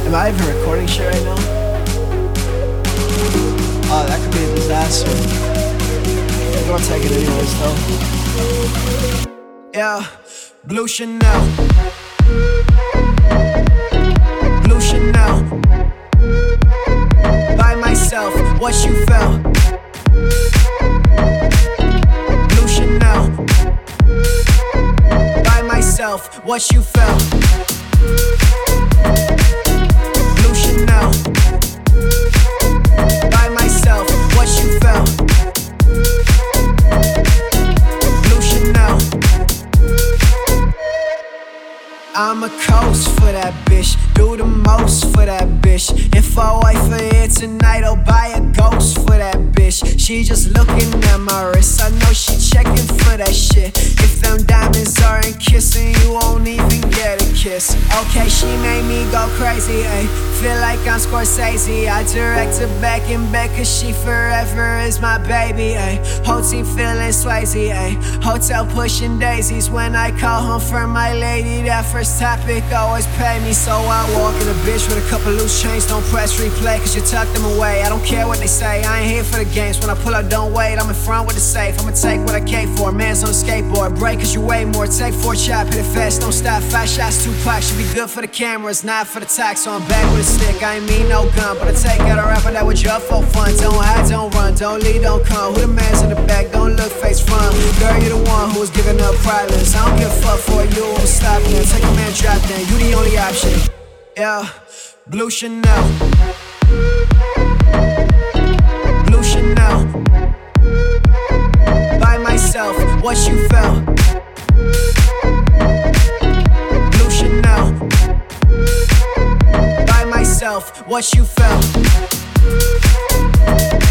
Am I even recording shit right now? Oh, that could be a disaster. I'm gonna take it anyways though. Yeah, Blue Chanel. Blue Chanel. By myself, what you felt. Blue Chanel. By myself, what you felt. Blue Chanel. By myself, what you felt. Blue Chanel. I'm a coast for that bitch, do the most for that bitch. If I wait for it tonight, I'll buy a ghost for that bitch. She just looking at my wrist, I know she checking for that shit. If them diamonds aren't kissing, you won't even get a kiss. Okay, she made me go crazy, ayy. Feel like I'm Scorsese, I direct her back in bed, cause she forever is my baby, ayy. Whole team feeling Swayze, ayy. Hotel pushing daisies when I call home for my lady. That first topic always pay me, so I walk in a bitch with a couple loose chains. Don't press replay, cause you tuck them away. I don't care what they say, I ain't here for the games. When I pull up, don't wait, I'm in front with the safe. I'ma take what I came for, man's on a skateboard. Break cause you weigh more, take 4 chop, hit it fast, don't stop. 5 shots, 2 packs, should be good for the cameras, not for the tax. So I'm back with a stick, I ain't mean no gun, but I take out a rapper that was just for fun. Don't hide, don't run, don't lead, don't come. Who the man's in the back, don't look face front. Girl, you the one who was giving up prideless. I don't give a fuck for you, I'm stopping it. Take a man, drop down, you the only option. Yeah, Blue Chanel. Blue Chanel. By myself, what you felt. Blue Chanel. By myself, what you felt.